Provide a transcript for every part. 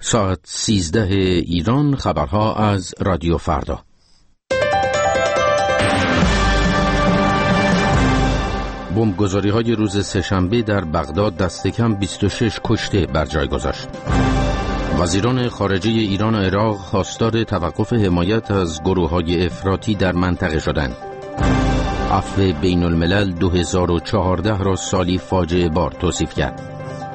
ساعت 13 ایران. خبرها از رادیو فردا. بمبگذاری‌های روز سه‌شنبه در بغداد دست کم 26 کشته بر جای گذاشت. وزیران خارجه ایران و عراق خواستار توقف حمایت از گروه‌های افراطی در منطقه شدند. عفو بین الملل 2014 را سالی فاجعه بار توصیف کرد.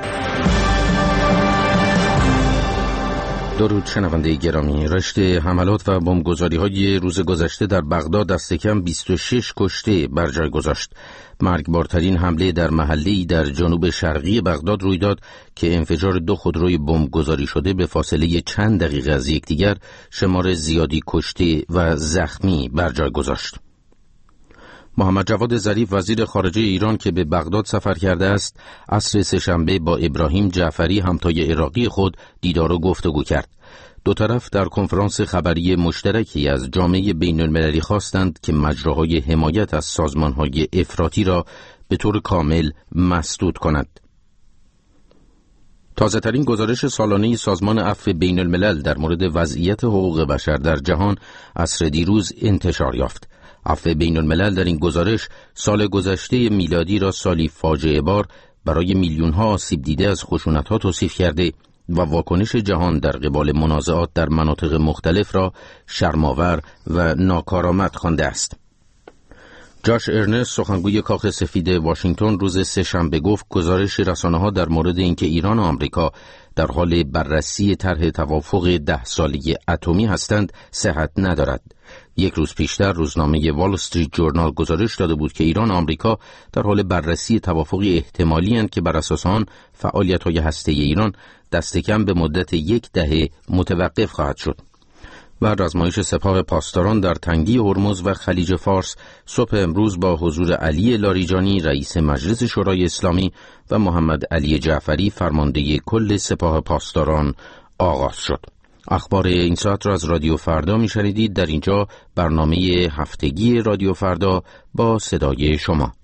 درود شنونده گرامی. رشت حملات و بمبگذاری‌های روز گذشته در بغداد دست کم 26 کشته بر جای گذاشت. مرگبارترین حمله در محله‌ای در جنوب شرقی بغداد روی داد که انفجار 2 خودروی بمبگذاری شده به فاصله چند دقیقه از یکدیگر شمار زیادی کشته و زخمی بر جای گذاشت. محمد جواد ظریف وزیر خارجه ایران که به بغداد سفر کرده است، عصر سه‌شنبه با ابراهیم جعفری همتای عراقی خود دیدار و گفتگو کرد. دو طرف در کنفرانس خبری مشترکی از جامعه بین المللی خواستند که مجراهای حمایت از سازمانهای افراطی را به طور کامل مسدود کند. تازه‌ترین گزارش سالانه سازمان عفو بین الملل در مورد وضعیت حقوق بشر در جهان عصر دیروز انتشار یافت. عفو بین الملل در این گزارش سال گذشته میلادی را سالی فاجعه بار برای میلیون‌ها آسیب دیده از خشونت‌ها توصیف کرده و واکنش جهان در قبال منازعات در مناطق مختلف را شرم‌آور و ناکارآمد خوانده است. جاش ارنست سخنگوی کاخ سفید واشنگتن روز سه‌شنبه گفت گزارش رسانه‌ها در مورد اینکه ایران و آمریکا در حال بررسی طرح توافق 10 ساله اتمی هستند صحت ندارد. یک روز پیشتر روزنامه وال استریت جورنال گزارش داده بود که ایران و آمریکا در حال بررسی توافقی احتمالی اند که بر اساس آن فعالیت‌های هسته‌ای ایران دست کم به مدت 10 دهه متوقف خواهد شد. و رزمایش سپاه پاسداران در تنگی هرمز و خلیج فارس صبح امروز با حضور علی لاریجانی رئیس مجلس شورای اسلامی و محمد علی جعفری فرمانده کل سپاه پاسداران آغاز شد. اخبار این ساعت را از رادیو فردا می‌شنیدید. در اینجا برنامه هفتگی رادیو فردا با صدای شما.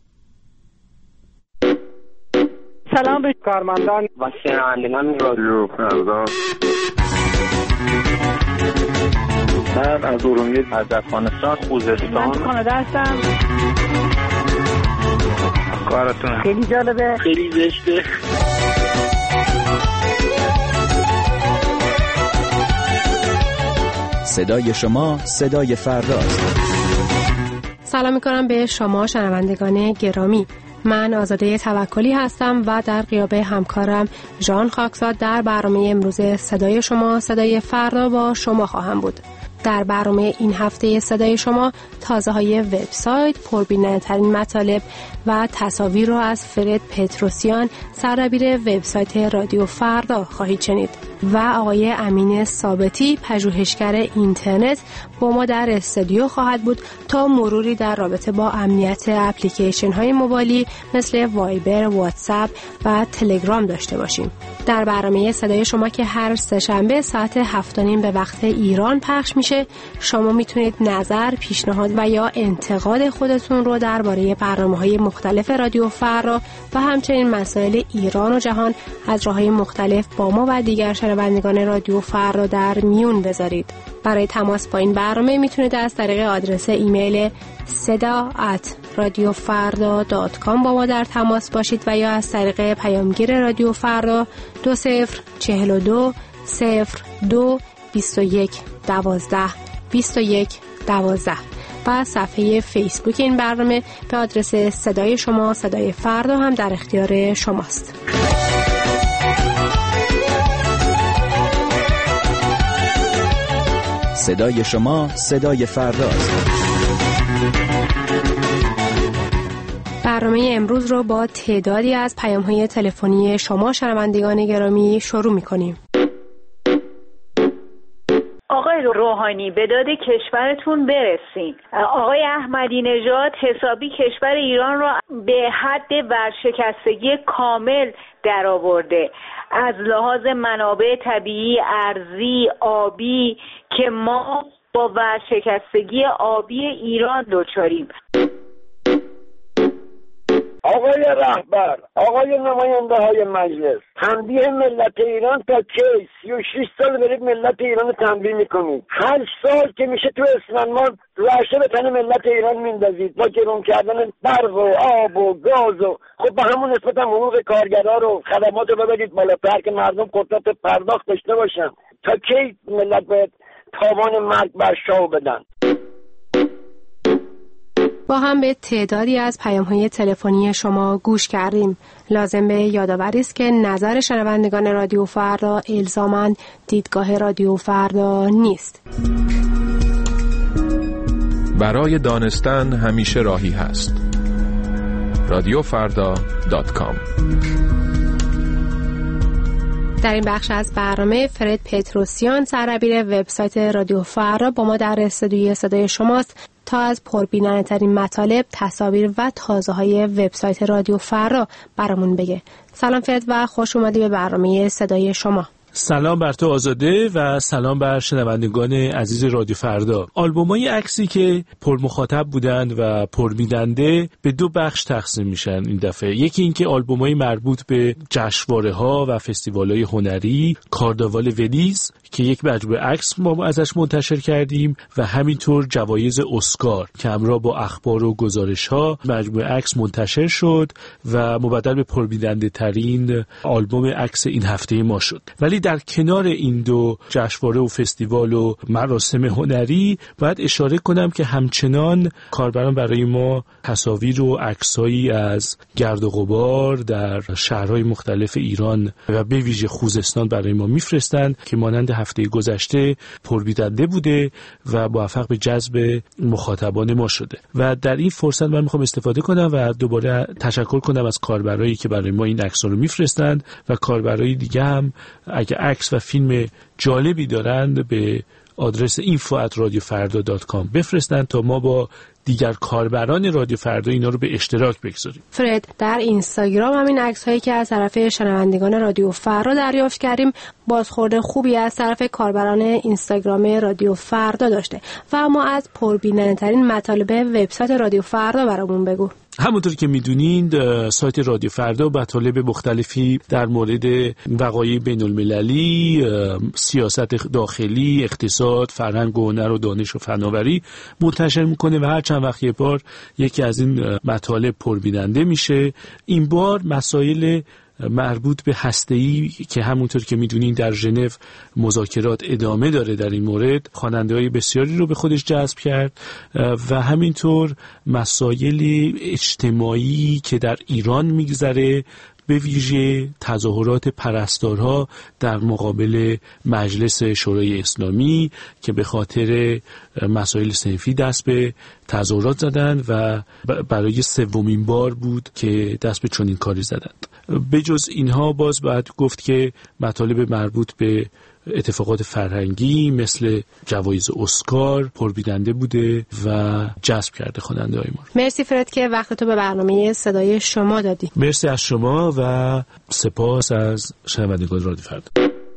سلام به کارمندان و شنوندگان رادیو فردا. من از ارومیه از افغانستان خوزستان کانادا هستم. کارتون خیلی جالبه، خیلی زشته. صدای شما صدای فرداست. سلام میکنم به شما شنوندگان گرامی. من آزاده توکلی هستم و در غیاب همکارم ژان خاکزاد در برنامه امروز صدای شما صدای فردا با شما خواهم بود. در برنامه این هفته صدای شما تازه‌های وبسایت، پربیننده‌ترین مطالب و تصاویر را از فرد پتروسیان سردبیر وبسایت رادیو فردا خواهید شنید و آقای امین ثابتی پژوهشگر اینترنت با ما در استودیو خواهد بود تا مروری در رابطه با امنیت اپلیکیشن های موبایلی مثل وایبر، واتساپ و تلگرام داشته باشیم. در برنامه صدای شما که هر سه‌شنبه ساعت 7:30 به وقت ایران پخش میشه، شما میتونید نظر، پیشنهاد و یا انتقاد خودتون رو درباره برنامه‌های مختلف رادیو فردا و همچنین مسائل ایران و جهان از راه‌های مختلف با ما و دیگر شنوندگان رادیو فردا در میون بذارید. برای تماس با این برنامه میتونید از طریق آدرس ایمیل seda@radiofarda.com با ما در تماس باشید و یا از طریق پیامگیر رادیو فردا 2042 02 21 12 21 12 و صفحه فیسبوک این برنامه به آدرس صدای شما صدای فردا هم در اختیار شماست. صدای شما صدای فرداست. برنامه امروز رو با تعدادی از پیام‌های تلفنی شما شنوندگان گرامی شروع می‌کنیم. آقای روحانی به داد کشورتون برسین. آقای احمدی نژاد حسابی کشور ایران را به حد ورشکستگی کامل در آورده از لحاظ منابع طبیعی، ارضی، آبی که ما با ورشکستگی آبی ایران دچاریم. آقای رهبر، آقای نماینده های مجلس، تنبیه ملت ایران تا کی؟ 36 سال برید ملت ایران تنبیه میکنید. 8 سال که میشه تو اسفندماه رعشه به تن ملت ایران میندازید با گرون کردن برق و آب و گاز و خب به همون نسبت هم حقوق کارگرها رو خدمات رو ببرید بالاتر که مردم قدرت پرداخت داشته باشن. تا کی ملت باید تاوان مرگ بر شاه بدن؟ با هم به تعدادی از پیام‌های تلفنی شما گوش کردیم. لازم به یادآوری است که نظر شنوندگان رادیو فردا الزاماً دیدگاه رادیو فردا نیست. برای دانستن همیشه راهی هست. radioffarda.com. در این بخش از برنامه فرد پتروسیان سردبیر وبسایت رادیو فردا با ما در استودیوی صدای شماست تا از پربیننده ترین مطالب، تصاویر و تازه های وبسایت رادیو فردا برامون بگه. سلام فرد و خوش اومدی به برنامه صدای شما. سلام بر تو آزاده و سلام بر شنوندگان عزیز رادیو فردا. آلبومای عکسی که پر مخاطب بودند و پر بیننده به دو بخش تقسیم میشن این دفعه. یکی این که آلبومای مربوط به جشنواره‌ها و فستیوال‌های هنری، کارداوال ونیز که یک مجموعه عکس ما ازش منتشر کردیم و همینطور جوایز اسکار که همراه با اخبار و گزارش‌ها مجموعه عکس منتشر شد و مبدل به پربیننده ترین آلبوم عکس این هفته ما شد. ولی در کنار این دو جشنواره و فستیوال و مراسم هنری باید اشاره کنم که همچنان کاربران برای ما تصاویر و عکسایی از گرد و غبار در شهرهای مختلف ایران و به ویژه خوزستان برای ما میفرستند که مانند هفته گذشته پربیننده بوده و موفق به جذب مخاطبان ما شده. و در این فرصت من میخوام استفاده کنم و دوباره تشکر کنم از کاربرایی که برای ما این عکس‌ها رو میفرستند و کاربرای دیگه هم اگه عکس و فیلم جالبی دارند به آدرس info@radiofarda.com بفرستند تا ما با دیگر کاربران رادیو فردا اینا رو به اشتراک بگذاریم. فرد، در اینستاگرام همین عکس‌هایی که از طرف شنوندگان رادیو فردا دریافت کردیم بازخورد خوبی از طرف کاربران اینستاگرام رادیو فردا داشته و ما از پربیننده‌ترین مطالب وبسایت رادیو فردا برامون بگو. همونطور که میدونید سایت رادیو فردا مطالب مختلفی در مورد وقایع بین‌المللی، سیاست داخلی، اقتصاد، فرهنگ و هنر و دانش و فناوری منتشر میکنه و هر چند وقت یک بار یکی از این مطالب پربیننده میشه. این بار مسائل مربوط به هسته‌ای که همونطور که میدونین در ژنو مذاکرات ادامه داره در این مورد، خواننده‌های بسیاری رو به خودش جذب کرد و همینطور مسائل اجتماعی که در ایران میگذره، به ویژه تظاهرات پرستارها در مقابل مجلس شورای اسلامی که به خاطر مسائل صنفی دست به تظاهرات زدند و برای سومین بار بود که دست به چنین کاری زدند. به جز اینها باز باید گفت که مطالب مربوط به اتفاقات فرهنگی مثل جوایز اسکار پربیننده بوده و جذب کرده خواننده‌های ما. مرسی فرد که وقت تو به برنامه صدای شما دادی. مرسی از شما و سپاس از شنوندگان رادیو فردا.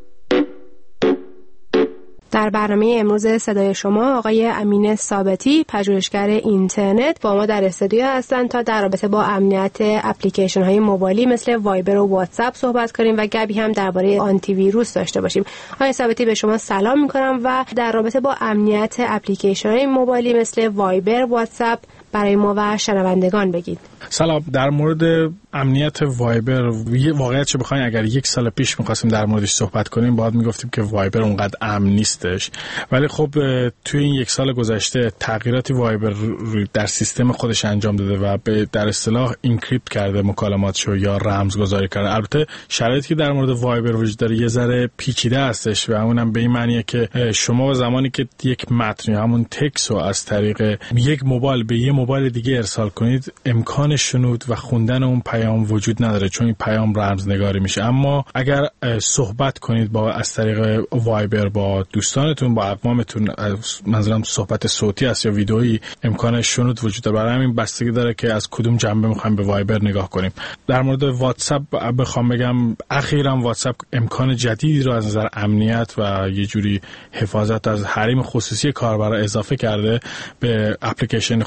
در برنامه امروز صدای شما آقای امین ثابتی پژوهشگر اینترنت با ما در استودیو هستند تا در رابطه با امنیت اپلیکیشن های موبایلی مثل وایبر و واتساپ صحبت کنیم و گپی هم درباره آنتی ویروس داشته باشیم. آقای ثابتی به شما سلام می‌کنم و در رابطه با امنیت اپلیکیشن های موبایلی مثل وایبر، واتساپ برای ما و شنوندگان بگید. سلام. در مورد امنیت وایبر واقعیت چه بخواین اگر 1 سال پیش می‌خواستیم در موردش صحبت کنیم باید میگفتیم که وایبر اونقدر امن نیستش، ولی خب توی این 1 سال گذشته تغییراتی وایبر در سیستم خودش انجام داده و در اصطلاح اینکریپت کرده مکالماتشو یا رمزگذاری کرده. البته شرایطی که در مورد وایبر وجود داره یه ذره پیچیده هستش و اونم به این معنیه که شما زمانی که یک متن همون تکست رو از طریق یک موبایل به یه موبایل دیگه ارسال کنید امکان شنود و خوندن اون پیام وجود نداره چون این پیام رمزنگاری میشه. اما اگر صحبت کنید با از طریق وایبر با دوستانتون، با اقوامتون، منظورم صحبت صوتی است یا ویدئویی، امکان شنود وجود داره. برای همین بستگی داره که از کدوم جنبه میخوایم به وایبر نگاه کنیم. در مورد واتساپ بخوام بگم اخیراً واتساپ امکان جدیدی رو از نظر امنیت و یه جوری حفاظت از حریم خصوصی کاربرا اضافه کرده به اپلیکیشن خودش و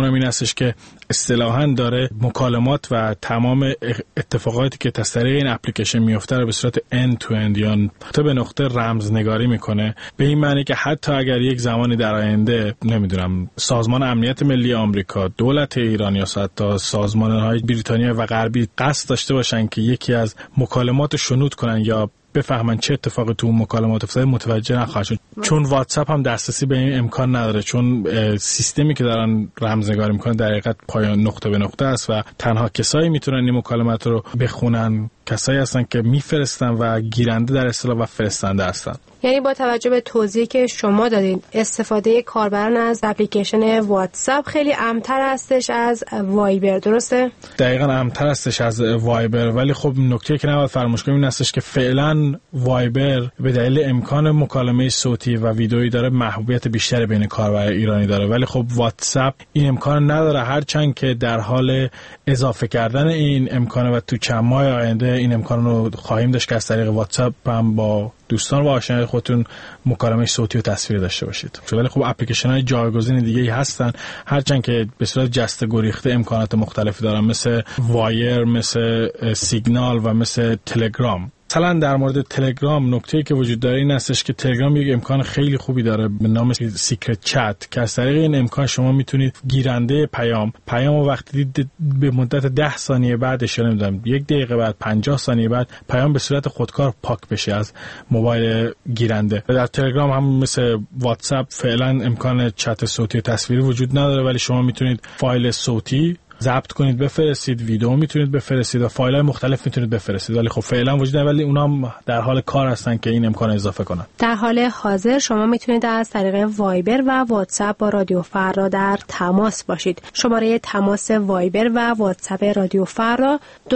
اونم این هستش که اصطلاحاً داره مکالمات و تمام اتفاقاتی که از طریق این اپلیکیشن میفته رو به صورت end to end یا نقطه به نقطه رمزنگاری میکنه، به این معنی که حتی اگر یک زمانی در آینده نمیدونم سازمان امنیت ملی آمریکا، دولت ایران یا حتی سازمان‌های بریتانیا و غربی قصد داشته باشن که یکی از مکالمات شنود کنن یا بفهمن چه اتفاقی تو مکالمات افتاده، متوجه نخواهد شد، چون واتساپ هم دسترسی به این امکان نداره، چون سیستمی که دارن رمزنگاری میکنن در حقیقت پایان نقطه به نقطه است و تنها کسایی میتونن این مکالمات رو بخونن کسایی هستن که میفرستن و گیرنده در اصطلاح و فرستنده هستن. یعنی با توجه به توضیحی که شما دادین استفاده کاربران از اپلیکیشن واتساپ خیلی امن‌تر هستش از وایبر، درسته؟ دقیقاً امن‌تر هستش از وایبر، ولی خب نکته که نباید فراموش کنیم این هستش که فعلا وایبر به دلیل امکان مکالمه صوتی و ویدئویی داره محبوبیت بیشتری بین کاربران ایرانی داره، ولی خب واتساپ این امکان نداره، هرچند که در حال اضافه کردن این امکانه و تو چند ماه آینده این امکان رو خواهیم داشت که از طریق واتساپ هم با دوستان و آشنای خودتون مکالمه صوتی و تصویری داشته باشید. ولی خب اپلیکیشن‌های جایگزین دیگه‌ای هستن، هرچند که به صورت جسته گریخته امکانات مختلفی دارن، مثل وایر، مثل سیگنال و مثل تلگرام. مثلا در مورد تلگرام نکته‌ای که وجود داره این هستش که تلگرام یک امکان خیلی خوبی داره به نام سیکرت چت که از طریق این امکان شما میتونید گیرنده پیامو وقتی دید به مدت 10 ثانیه بعدش نمیدونم 1 دقیقه بعد 50 ثانیه بعد پیام به صورت خودکار پاک بشه از موبایل گیرنده. و در تلگرام هم مثل واتساپ فعلا امکان چت صوتی و تصویری وجود نداره، ولی شما میتونید فایل صوتی ضبط کنید بفرستید، ویدیو میتونید بفرستید و فایل‌های مختلف میتونید بفرستید، ولی خب فعلا وجود نداره، ولی اونا هم در حال کار هستن که این امکان اضافه کنن. در حال حاضر شما میتونید از طریق وایبر و واتساپ با رادیو فردا در تماس باشید. شماره تماس وایبر و واتساپ رادیو فردا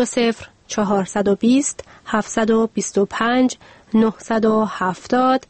20420 725 970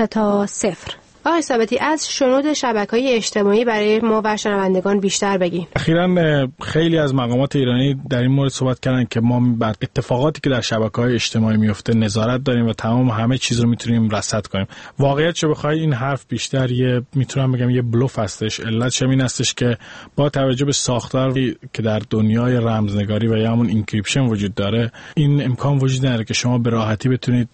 30. آقای ثابتی از شنود شبکه‌های اجتماعی برای ما و شنوندگان بیشتر بگین. اخیراً خیلی از مقامات ایرانی در این مورد صحبت کردن که ما بر اتفاقاتی که در شبکه‌های اجتماعی میفته نظارت داریم و تمام همه چیز رو میتونیم رصد کنیم. واقعیت چه بخوای این حرف بیشتر میتونم بگم یه بلوف هستش. علتش این هستش که با توجه به ساختاری که در دنیای رمزنگاری و یا همون انکریپشن وجود داره، این امکان وجود نداره که شما به راحتی بتونید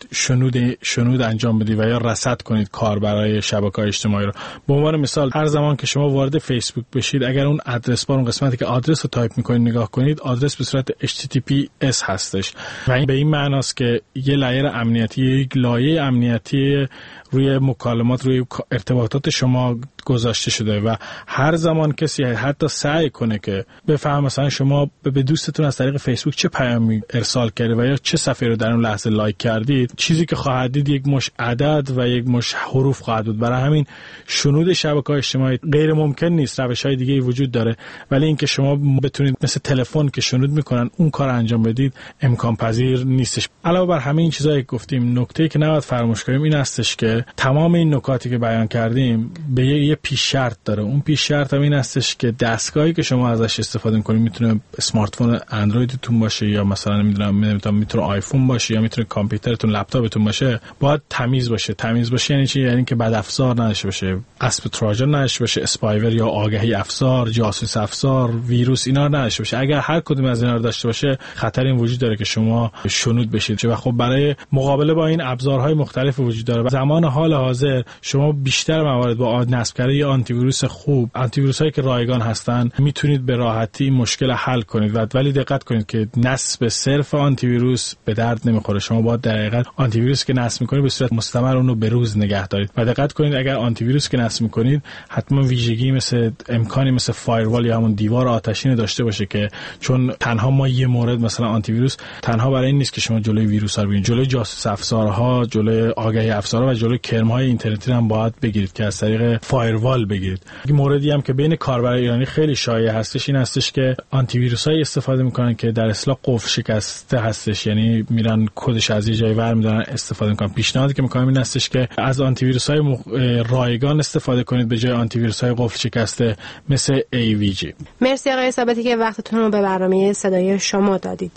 شنود انجام بدید و یا رصد کنید کاربرای شبکه‌های اجتماعی رو. به عنوان مثال هر زمان که شما وارد فیسبوک بشید، اگر اون آدرس بار، اون قسمتی که آدرس رو تایپ می‌کنید نگاه کنید، آدرس به صورت HTTPS هستش و این به این معناست که یه لایر امنیتی، یک لایه امنیتی روی مکالمات، روی ارتباطات شما گذاشته شده و هر زمان کسی حتی سعی کنه که بفهم مثلا شما به دوستتون از طریق فیسبوک چه پیامی ارسال کرده و یا چه صفحه رو در اون لحظه لایک کردید، چیزی که خواهد دید یک مش عدد و یک مش حروف خواهد بود. برای همین شنود شبکه‌های اجتماعی غیر ممکن نیست، روش‌های دیگه‌ای وجود داره، ولی اینکه شما بتونید مثل تلفن که شنود میکنن اون کار انجام بدید امکان پذیر نیستش. علاوه بر همه این چیزایی که گفتیم، نکته‌ای که نباید فراموش کنیم این هستش که تمام این نکاتی که بیان کردیم به یه پیش شرط داره. اون پیش شرط هم این هستش که دستگاهی که شما ازش استفاده می‌کنید میتونه اسمارت فون اندرویدتون باشه یا مثلا نمیدونم میتونه آیفون باشه یا میتونه کامپیوترتون، لپتاپتون باشه، باید تمیز باشه. تمیز باشه یعنی چی؟ یعنی که بد افزار نداشته باشه، اسب تراجن نداشته باشه، اسپایور یا آگهی افزار، جاسوس افزار، ویروس اینا رو نداشته باشه. اگر هر کدوم از اینا رو داشته باشه خطر این وجود داره که شما شنود بشید و خب برای مقابله با این ابزارهای مختلف وجود داره. زمان حال حاضر شما بیشتر موارد با نصب کردن یا آنتی ویروس خوب، آنتی ویروس هایی که رایگان هستن، میتونید به راحتی مشکل حل کنید. ولی دقت کنید که نصب صرف آنتی ویروس به درد نمیخوره. شما باید در حقیقت آنتی ویروس که نصب میکنید به صورت مستمر اون رو به روز نگه دارید و دقت کنید اگر آنتی ویروس که نصب میکنید حتما ویژگی مثل امکانی مثل فایروال یا همون دیوار آتشین داشته باشه، که چون تنها ما یه مورد مثلا آنتی ویروس تنها برای این نیست که شما جلوی ویروس ها رو بگیرید، جلوی جاسوس افزارها، جلوی آگهی افزارها و جلوی کرم‌های اینترنتی هم باید بگیرید که از طریق فایروال بگیرید. یک موردی هم که بین کاربران ایرانی خیلی شایع هستش این هستش که آنتی ویروسایی استفاده میکنن که در اصطلاح قفل شکسته هستش، یعنی میرن کدش از یه جایی برمی‌دارن استفاده میکنن. پیشنهادی که میکنم این هستش که از آنتی ویروس‌های رایگان استفاده کنید به جای آنتی ویروس‌های قفل شکسته مثل AVG. مرسی آقای ثابتی که وقتتون رو به برنامه صدای شما دادید.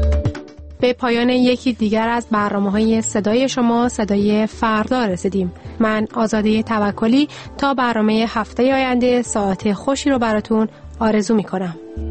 به پایان یکی دیگر از برنامه‌های صدای شما، صدای فردا رسیدیم. من آزاده توکلی تا برنامه هفته آینده ساعت خوشی رو براتون آرزو میکنم.